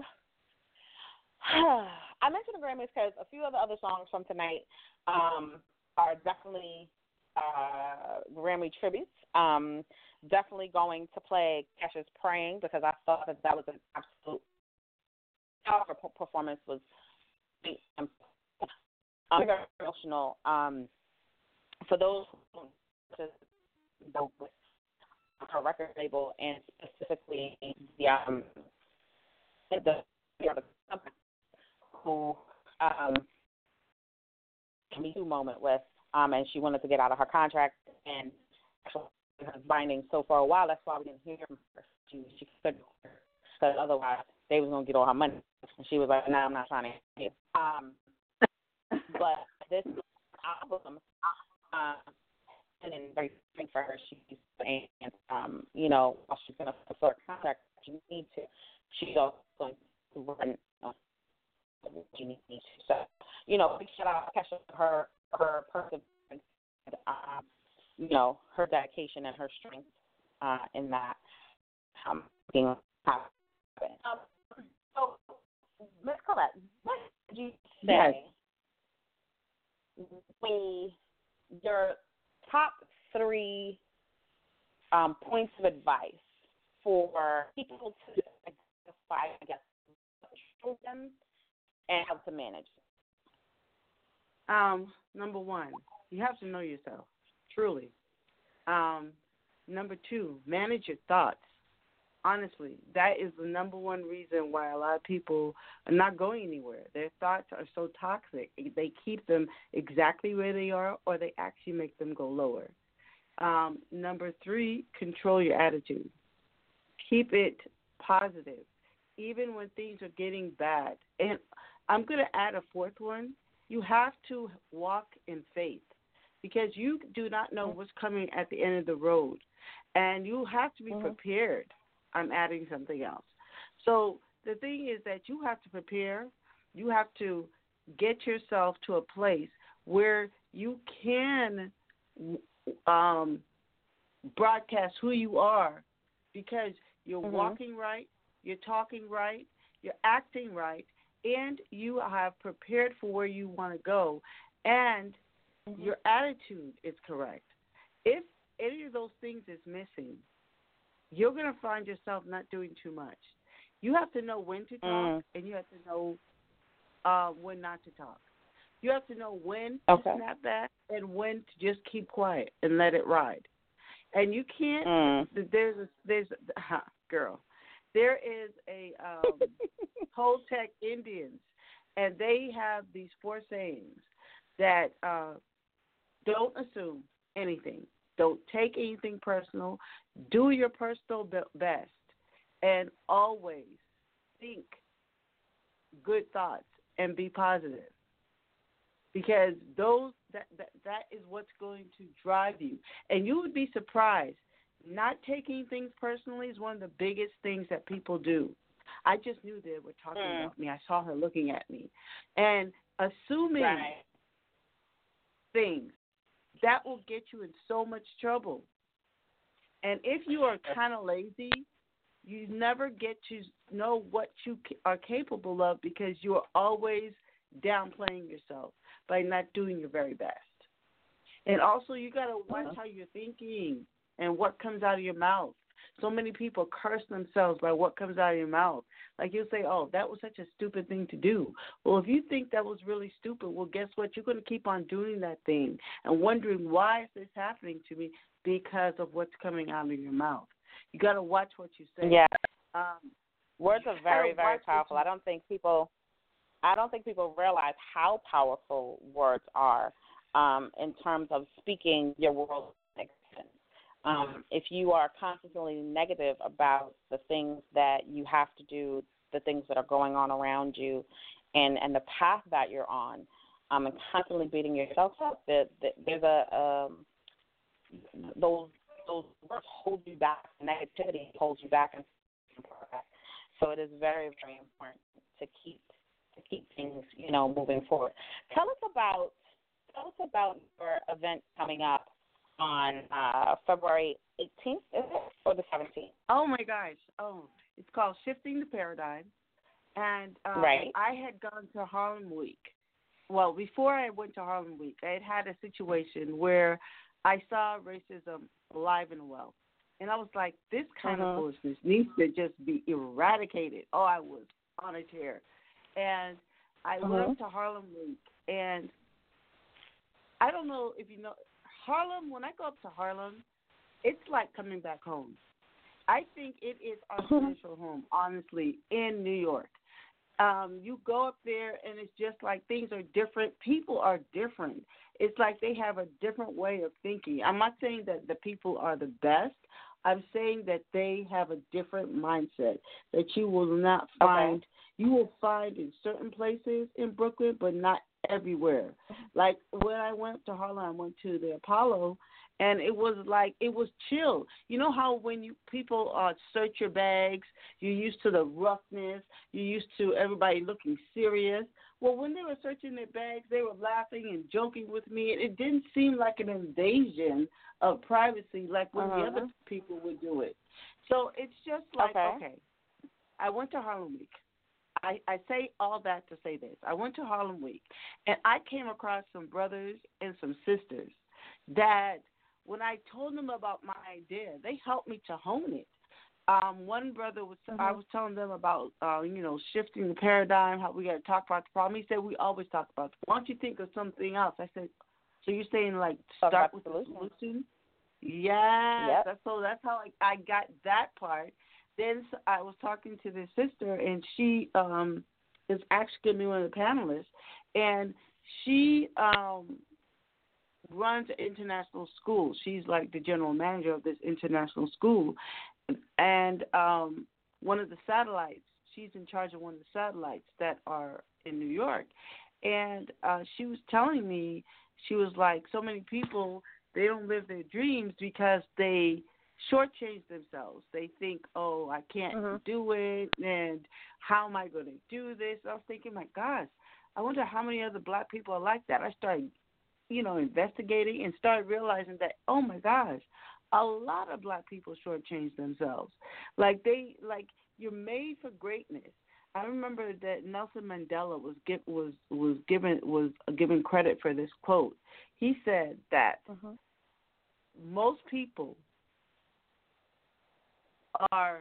Speaker 4: I mentioned the Grammys because a few of the other songs from tonight um, are definitely uh, Grammy tributes. Um, definitely going to play Kesha's Praying because I thought that that was an absolute powerful performance. Was um, very emotional. Um, for those who don't with her record label and specifically the um, the, the company who um, Me Too moment with, um, and she wanted to get out of her contract and actually it was binding. So for a while, that's why we didn't hear from her. She she couldn't, because otherwise they was gonna get all her money. And she was like, "No, I'm not trying to hear." Um, but this album, um, and then very great for her. She's and um, you know, while she's gonna fulfill her contract, she needs to. She's also going to run uh, you need to. So, you know, big shout out to her, her perseverance, uh, you know, her dedication and her strength uh, in that. Um, being happen. Um, so, Miz Colette, what did you say? Yes. We, your top three um, points of advice for people to identify, I guess, them and how to manage them?
Speaker 7: Um, number one, you have to know yourself, truly. Um, number two, manage your thoughts. Honestly, that is the number one reason why a lot of people are not going anywhere. Their thoughts are so toxic. They keep them exactly where they are, or they actually make them go lower. Um, number three, control your attitude. Keep it positive, even when things are getting bad. And I'm going to add a fourth one. You have to walk in faith, because you do not know what's coming at the end of the road, and you have to be mm-hmm. prepared. I'm adding something else. So the thing is that you have to prepare. You have to get yourself to a place where you can um, broadcast who you are, because you're mm-hmm. walking right, you're talking right, you're acting right, and you have prepared for where you want to go, and mm-hmm. your attitude is correct. If any of those things is missing, you're going to find yourself not doing too much. You have to know when to talk, mm. and you have to know uh, when not to talk. You have to know when
Speaker 4: okay.
Speaker 7: to snap back and when to just keep quiet and let it ride. And you can't.
Speaker 4: Mm.
Speaker 7: There's a, there's a, huh, girl. There is a um, Toltec Indians, and they have these four sayings that uh, don't assume anything. Don't take anything personal. Do your personal best, and always think good thoughts and be positive, because those that, that that is what's going to drive you. And you would be surprised. Not taking things personally is one of the biggest things that people do. I just knew they were talking mm. about me. I saw her looking at me, and assuming
Speaker 4: right.
Speaker 7: things. That will get you in so much trouble. And if you are kind of lazy, you never get to know what you are capable of, because you are always downplaying yourself by not doing your very best. And also, you got to watch how you're thinking and what comes out of your mouth. So many people curse themselves by what comes out of your mouth. Like you'll say, oh, that was such a stupid thing to do. Well, if you think that was really stupid, well, guess what? You're going to keep on doing that thing and wondering, why is this happening to me? Because of what's coming out of your mouth. You got to watch what you say.
Speaker 4: Yeah.
Speaker 7: Um,
Speaker 4: Words are very, very powerful. I don't think people, I don't think people realize how powerful words are um, in terms of speaking your world. Um, if you are constantly negative about the things that you have to do, the things that are going on around you, and, and the path that you're on, um, and constantly beating yourself up, that, that there's a um, those those words hold you back. Negativity holds you back, and so it is very, very important to keep to keep things, you know, moving forward. Tell us about tell us about your event coming up on uh, February eighteenth, is it, or the seventeenth?
Speaker 7: Oh, my gosh. Oh, it's called Shifting the Paradigm. And uh,
Speaker 4: right.
Speaker 7: I had gone to Harlem Week. Well, before I went to Harlem Week, I had had a situation where I saw racism alive and well. And I was like, this kind uh-huh. of foolishness needs to just be eradicated. Oh, I was on a tear. And I uh-huh. went up to Harlem Week, and I don't know if you know, Harlem, when I go up to Harlem, it's like coming back home. I think it is our spiritual home, honestly, in New York. Um, you go up there, and it's just like things are different. People are different. It's like they have a different way of thinking. I'm not saying that the people are the best. I'm saying that they have a different mindset that you will not find. Okay. You will find in certain places in Brooklyn, but not everywhere. Like when I went to Harlem, I went to the Apollo, And it was like, it was chill. You know how when you people uh, search your bags, you're used to the roughness, you're used to everybody looking serious. Well, when they were searching their bags, they were laughing and joking with me. And it didn't seem like an invasion of privacy like when
Speaker 4: uh-huh.
Speaker 7: the other people would do it. So it's just like,
Speaker 4: okay,
Speaker 7: okay I went to Harlem Week. I, I say all that to say this. I went to Harlem Week, and I came across some brothers and some sisters that when I told them about my idea, they helped me to hone it. Um, one brother was, mm-hmm. I was telling them about, uh, you know, shifting the paradigm, how we got to talk about the problem. He said, we always talk about it. Why don't you think of something else? I said, so you're saying, like,
Speaker 4: talk
Speaker 7: start with
Speaker 4: the
Speaker 7: the
Speaker 4: solution?
Speaker 7: solution? Yes.
Speaker 4: Yep.
Speaker 7: That's, so that's how I, I got that part. Then I was talking to this sister, and she um, is actually going to be one of the panelists, and she um, runs an international school. She's like the general manager of this international school, and um, one of the satellites, she's in charge of one of the satellites that are in New York, and uh, she was telling me, she was like, so many people, they don't live their dreams because they shortchange themselves. They think, oh, I can't
Speaker 4: mm-hmm.
Speaker 7: do it, and how am I going to do this? I was thinking, my gosh, I wonder how many other black people are like that. I started, you know, investigating and started realizing that, oh, my gosh, a lot of black people shortchange themselves. Like, they, like, you're made for greatness. I remember that Nelson Mandela was give, was was given was given credit for this quote. He said that
Speaker 4: mm-hmm.
Speaker 7: most people are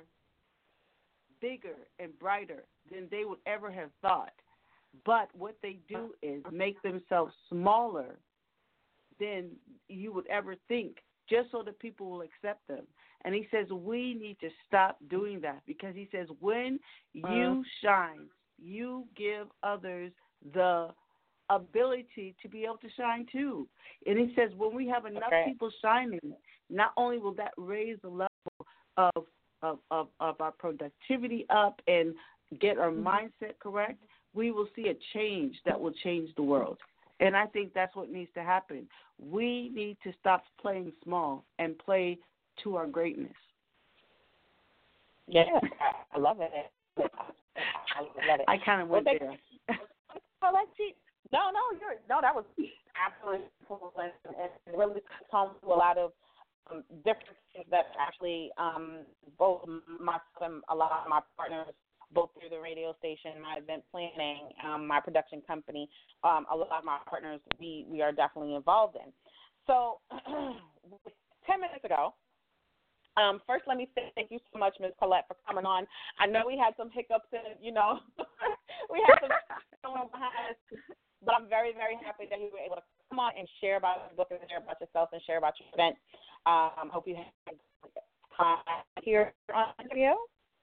Speaker 7: bigger and brighter than they would ever have thought. But what they do is make themselves smaller than you would ever think, just so that people will accept them. And he says we need to stop doing that, because he says when you shine, you give others the ability to be able to shine too. And he says when we have enough
Speaker 4: okay.
Speaker 7: people shining, not only will that raise the level of Of, of, of our productivity up and get our mm-hmm. mindset correct, we will see a change that will change the world. And I think that's what needs to happen. We need to stop playing small and play to our greatness.
Speaker 4: Yeah, I love it. I love it.
Speaker 7: I kind of went
Speaker 4: well,
Speaker 7: there.
Speaker 4: Oh, let's see. No, no, you're, no, that was absolutely cool, and, and really home to a lot of Um, different things that actually um, both myself and a lot of my partners, both through the radio station, my event planning, um, my production company, um, a lot of my partners, we, we are definitely involved in. So ten minutes ago, um, first let me say thank you so much, Miz Colette, for coming on. I know we had some hiccups and, you know, we had some going on behind us, but I'm very, very happy that you were able to come on and share about your book and share about yourself and share about your event. Um, hope you have time here on the video.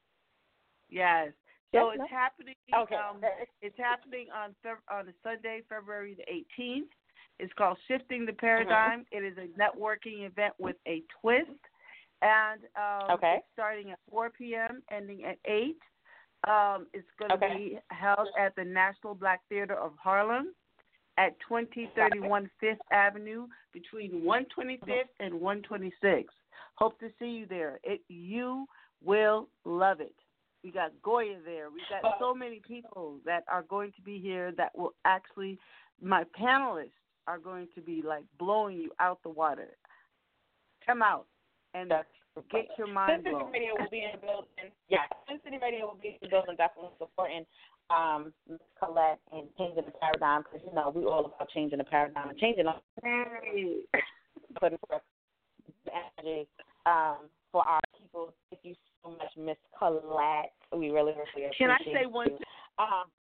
Speaker 7: Yes. So
Speaker 4: yes,
Speaker 7: it's
Speaker 4: no?
Speaker 7: happening.
Speaker 4: Okay.
Speaker 7: Um, it's happening on on a Sunday, February the eighteenth. It's called Shifting the Paradigm. Mm-hmm. It is a networking event with a twist, and um,
Speaker 4: okay.
Speaker 7: it's starting at four p.m., ending at eight. Um, it's going to
Speaker 4: okay.
Speaker 7: be held at the National Black Theater of Harlem at twenty thirty-one Fifth Avenue, between one twenty-fifth and one twenty-sixth. Hope to see you there. It, you will love it. We got Goya there. We got so many people that are going to be here that will actually, my panelists are going to be like blowing you out the water. Come out and get your mind
Speaker 4: Sin
Speaker 7: blown.
Speaker 4: City Radio will be in the building. Yeah, Sin City Radio will be in the building, definitely supporting um, Miz Colette and changing the paradigm, because, you know, we all about changing the paradigm and changing the putting forth the energy um, for our people. Thank you so much, Miz Colette. We really, really appreciate it.
Speaker 7: Can I say one
Speaker 4: thing? Um,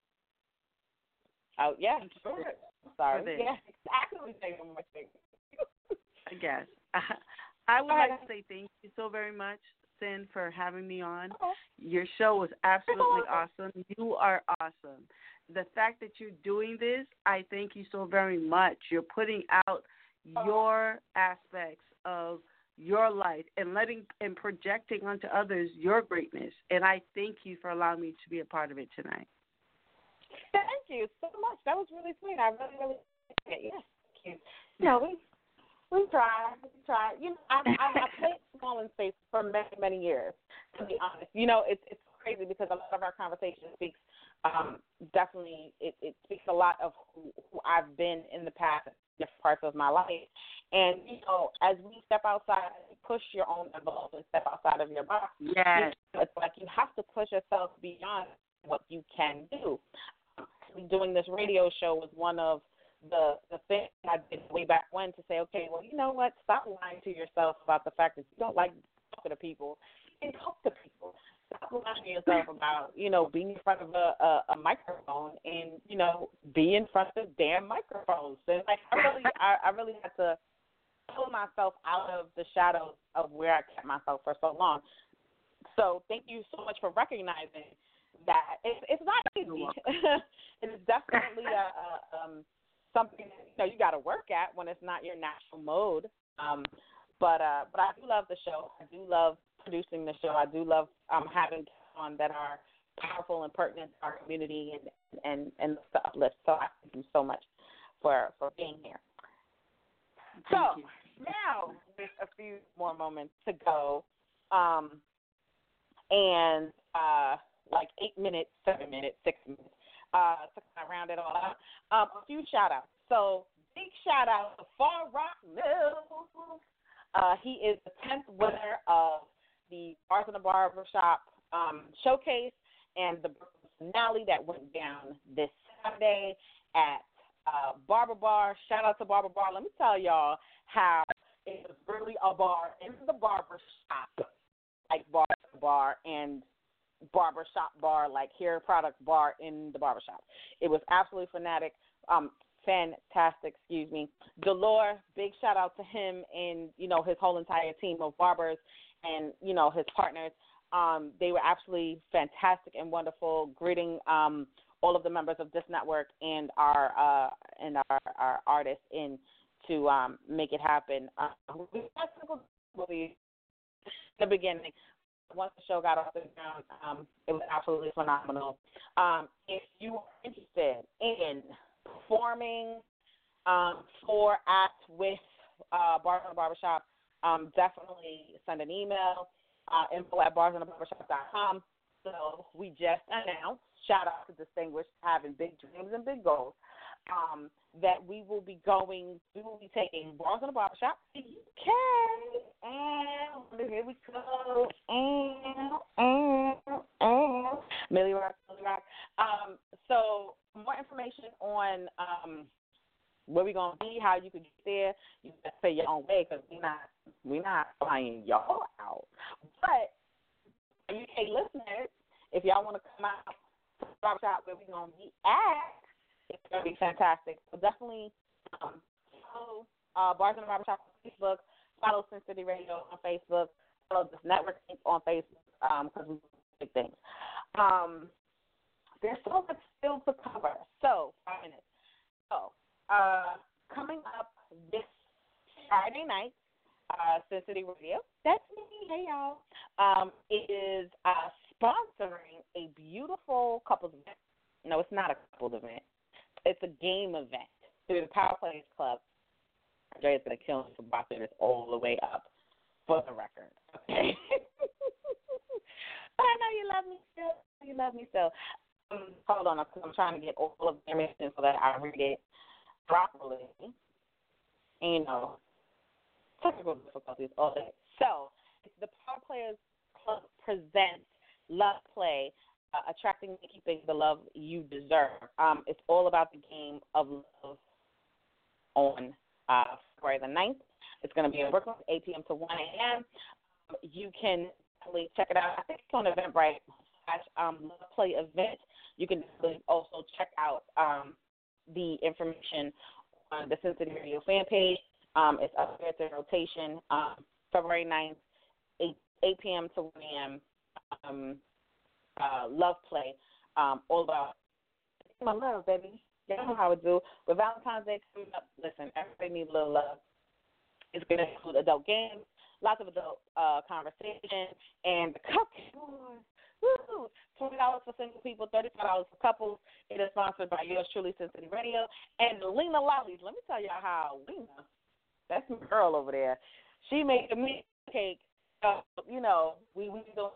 Speaker 4: oh, yeah, sure. Sorry. Yeah, actually say one more thing.
Speaker 7: I guess. I would like to say thank you so very much, Sin, for having me on. Your show was absolutely awesome. You are awesome. The fact that you're doing this, I thank you so very much. You're putting out your aspects of your life and letting and projecting onto others your greatness. And I thank you for allowing me to be a part of it tonight.
Speaker 4: Thank you so much. That was really sweet. I really, really appreciate it. Yes, thank you. No, we we tried. try. You know, I, I, I played small in space for many, many years. To be honest, you know, it's it's crazy because a lot of our conversation speaks. Um, definitely, it, it speaks a lot of who, who I've been in the past, different parts of my life. And you know, as we step outside, push your own envelope and step outside of your box.
Speaker 7: Yes.
Speaker 4: You know, it's like you have to push yourself beyond what you can do. Doing this radio show was one of the the things I did way back when to say, okay, well, you know what? Stop lying to yourself about the fact that you don't like talking to people and talk to people. Stop lying to yourself about, you know, being in front of a, a, a microphone and, you know, be in front of damn microphones. And like I really I, I really had to pull myself out of the shadows of where I kept myself for so long. So thank you so much for recognizing that. It's, it's not easy. It is definitely a, a, um, something that, you know, you got to work at when it's not your natural mode. Um, but uh, but I do love the show. I do love producing the show. I do love um, having guests on that are powerful and pertinent to our community and and and the uplift. So I thank you so much for, for being here. So now with a few more moments to go, um, and uh, like eight minutes, seven minutes, six minutes. Uh, to kind of round it all out, um, a few shout-outs. So, big shout-out to Far Rock Mills. Uh, he is the tenth winner of the Bars in the Barbershop um, showcase and the finale that went down this Saturday at uh, Barber Bar. Shout-out to Barber Bar. Let me tell y'all how it was really a bar in the barber shop, like bar to bar, and barbershop bar, like hair product bar in the barbershop. It was absolutely fanatic, um, fantastic, excuse me. Delore, big shout out to him and, you know, his whole entire team of barbers and, you know, his partners. Um, they were absolutely fantastic and wonderful, greeting um, all of the members of this network and our uh, and our, our artists in to um, make it happen. Uh, in the beginning, once the show got off the ground, um, it was absolutely phenomenal. Um, if you are interested in performing um, for, at, with uh, Bars in the Barbershop, um, definitely send an email, uh, info at bars in the barbershop dot com. So we just announced, shout out to Distinguished, having big dreams and big goals, um, that we will be going, we will be taking Bars in the Barbershop to U K. And here we go. And, and, and. Millie Rock, Millie Rock. Um, so more information on um, where we're going to be, how you can get there. You have to pay your own way because we're not, we're not flying y'all out. But U K listeners, if y'all want to come out to the barbershop where we're going to be at, it's going to be fantastic. So definitely um, follow uh, Bars in the Barbershop on Facebook, follow Sin City Radio on Facebook, follow this network on Facebook because um, we do big things. Um, there's so much still to cover. So, five minutes. So, uh, coming up this Friday night, uh, Sin City Radio, that's me, hey y'all, um, is uh, sponsoring a beautiful couples event. No, it's not a couples event. It's a game event through the Power Players Club. Andrea's going to kill me for boxing this all the way up for the record. Okay? But I know you love me still. You love me still. Um, hold on, I'm trying to get all of the information so that I read it properly. And, you know, technical difficulties all day. So, the Power Players Club presents Love Play, uh, attracting and keeping the love you deserve. Um, it's all about the game of love on uh, February the ninth. It's going to be in Brooklyn, eight p.m. to one a.m. Um, you can definitely check it out. I think it's on Eventbrite slash um, Love Play event. You can definitely also check out um, the information on the Sin City Radio fan page. Um, it's up there to rotation, um, February ninth, eight p.m. to one a.m. Um, uh, Love Play, um, all about my love, baby. Y'all know how it do. With Valentine's Day coming up, listen, everybody needs a little love. It's going to include adult games, lots of adult uh, conversation, and the cupcake wars. Woo! twenty dollars for single people, thirty-five dollars for couples. It is sponsored by yours truly, Sin City Radio. And Lena Lollies, let me tell y'all how Lena, that's my girl over there. she made a meat cake. Uh, you know, we we do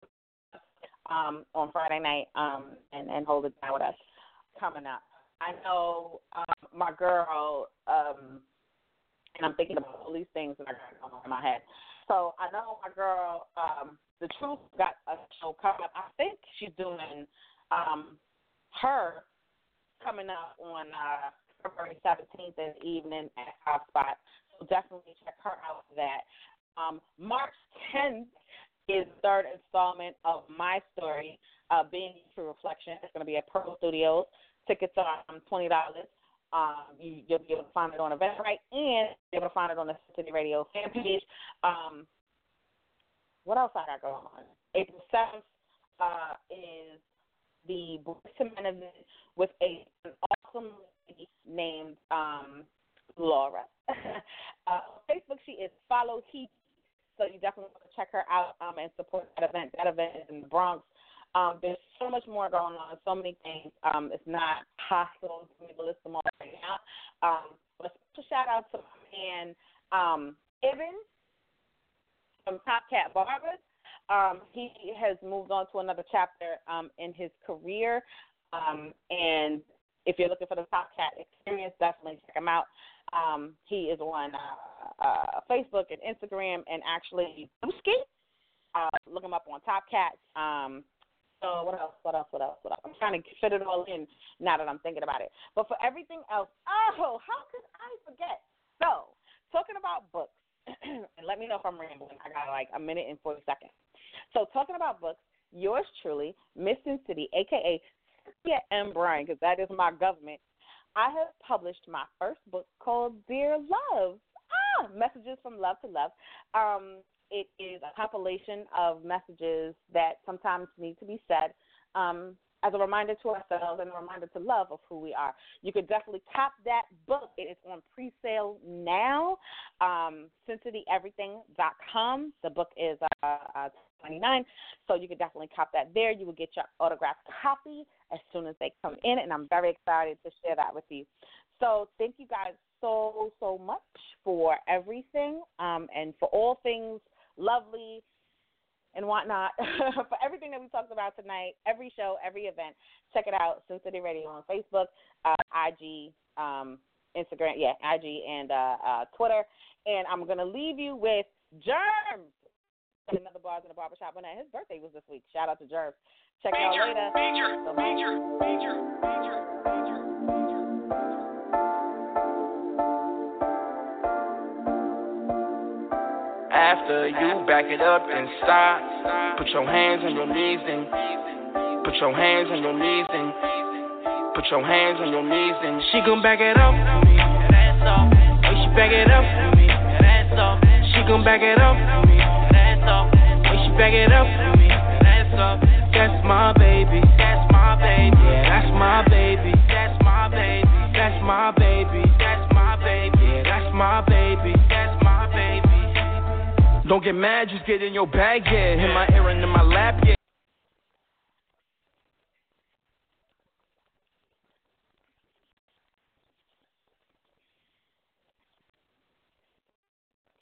Speaker 4: um on Friday night um and and hold it down with us coming up. I know um, my girl um and I'm thinking about all these things that I got going on in my head. So I know my girl um The Truth got a show coming up. I think she's doing um her coming up on uh, February seventeenth in the evening at Five Spot. So definitely check her out for that. Um, March tenth is the third installment of my story, uh, Being True Reflection. It's going to be at Pearl Studios. Tickets are um, twenty dollars. Um, you, you'll be able to find it on Eventbrite and be able to find it on the City Radio fan page. Um, what else I got going on? April seventh uh, is the Boys to Men event with a, an awesome lady named um, Laura. uh, on Facebook, she is Follow Heat. So you definitely want to check her out um, and support that event. That event is in the Bronx. Um, there's so much more going on, so many things. Um, it's not possible for me to list them all right now. Um, but a special shout out to my man, um, Ibn from Top Cat Barbers. Um, he has moved on to another chapter um, in his career. Um, and if you're looking for the Top Cat experience, definitely check him out. Um, he is on uh, uh, Facebook and Instagram and actually Dusky. Uh, look him up on Top Cat. Um, so what else, what else, what else, what else? I'm trying to fit it all in now that I'm thinking about it. But for everything else, oh, how could I forget? So, talking about books, and let me know if I'm rambling. I got like a minute and forty seconds. So, talking about books, yours truly, Miss Sin City, a k a. Cynthia M. Bryan, because that is my government, I have published my first book called Dear Love, ah, Messages from Love to Love. Um, it is a compilation of messages that sometimes need to be said um, as a reminder to ourselves and a reminder to love of who we are. You could definitely cop that book. It is on pre-sale now, um, sin city everything dot com. The book is uh, uh, twenty-nine dollars, so you could definitely cop that there. You will get your autographed copy as soon as they come in, and I'm very excited to share that with you. So thank you guys so, so much for everything um, and for all things lovely and whatnot, for everything that we talked about tonight, every show, every event. Check it out, Sin City Radio on Facebook, uh, I G, um, Instagram, yeah, I G, and uh, uh, Twitter. And I'm going to leave you with Germs. Another Bars in the Barbershop. And his birthday was this week. Shout out to Germs. Check y'all later.
Speaker 11: Major, major, major, major, major, major.
Speaker 12: After you back it up and stop, put your hands on your knees and put your hands on your knees and put your hands on your knees and she gon' back it up for me. That's all. Oh, she back it up for me. That's all. She gon' back it up for me. That's all. Oh, she back it up for me. That's all. That's my baby. That's my baby. Yeah, that's my baby. That's my baby. That's my baby. That's my baby. Yeah, that's my baby. That's my baby. Don't get mad, just get in your bag, yeah. Hit my ear and in my lap, yeah.